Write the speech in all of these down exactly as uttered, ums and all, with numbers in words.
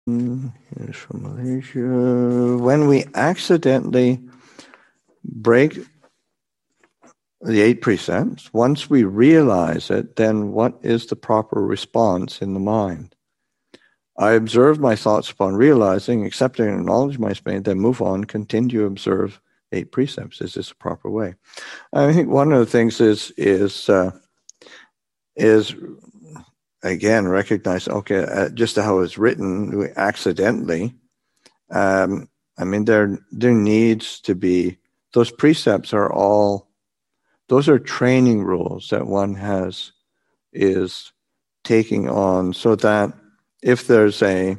Here's from Malaysia. When we accidentally break the eight precepts, once we realize it, then what is the proper response in the mind? I observe my thoughts upon realizing, accepting and acknowledge my pain, then move on, continue to observe eight precepts. Is this a proper way? I think one of the things is, is, uh, is again, recognize, okay, uh, just how it's written, we accidentally, um, I mean, there, there needs to be, those precepts are all, those are training rules that one has, is taking on, so that if there's a,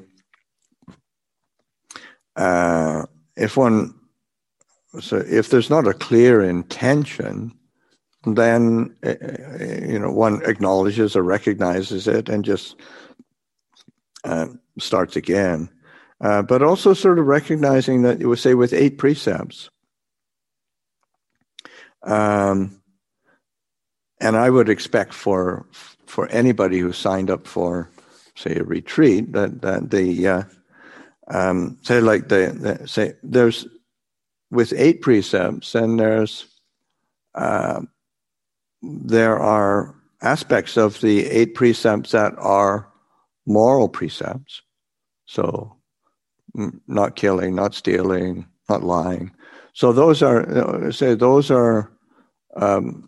uh, if one, so if there's not a clear intention, then, uh, you know, one acknowledges or recognizes it and just uh, starts again. Uh, but also sort of recognizing that, you would say, with eight precepts, um, and I would expect for for anybody who signed up for, say, a retreat, that that the uh, um, say like the, the say there's with eight precepts, and there's uh, there are aspects of the eight precepts that are moral precepts. So, not killing, not stealing, not lying. So those are say those are um,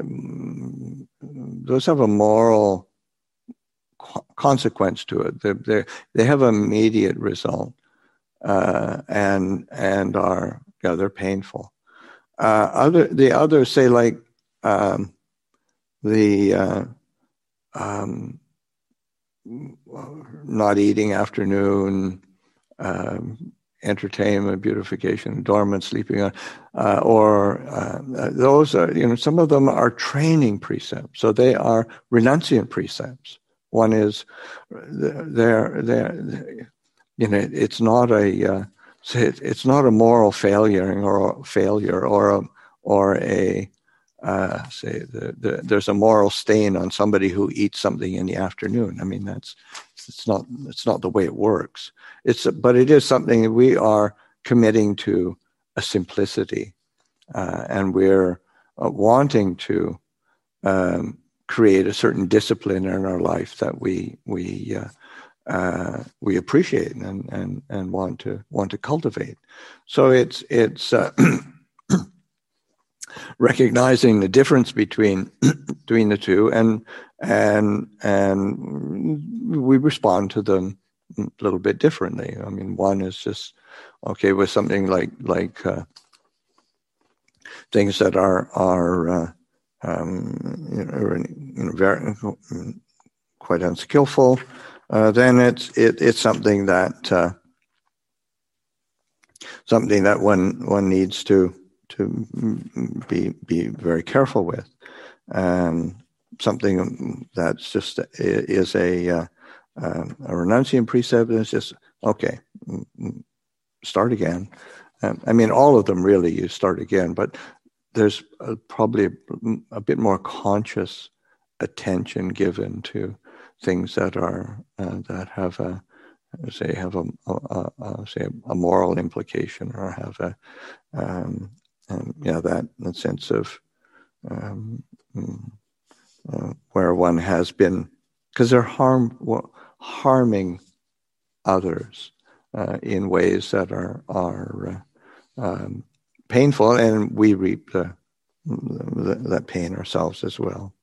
those have a moral consequence to it. They they they have an immediate result, uh, and and are yeah they're painful. Uh, other the others say like um, the uh, um, not eating afternoon, um, entertainment, beautification, adornment, sleeping on, uh, or uh, those are, you know, some of them are training precepts. So they are renunciant precepts. One is, they're, they're, you know, it's not a, uh, it's not a moral failure or a failure or a, or a, uh, say the, the, there's a moral stain on somebody who eats something in the afternoon. I mean, that's, it's not, it's not the way it works. It's, but it is something that we are committing to a simplicity, uh, and we're uh, wanting to um, create a certain discipline in our life that we we uh, uh, we appreciate and and and want to want to cultivate. So it's it's uh, recognizing the difference between between the two, and and and we respond to them a little bit differently. I mean, one is just okay with something like like uh, things that are are uh, um, you know, you know very quite unskillful. Uh, then it's it, it's something that uh, something that one one needs to to be be very careful with. Um, something that's just is a uh, uh, a renunciant precept is just okay. Start again. Um, I mean, all of them really you start again, but there's a, probably a, a bit more conscious attention given to things that are uh, that have a say have a, a, a say a moral implication or have a um, and, you know that, that sense of um, uh, where one has been, because they're harm harming others uh, in ways that are are uh, um, painful, and we reap the, the, that pain ourselves as well.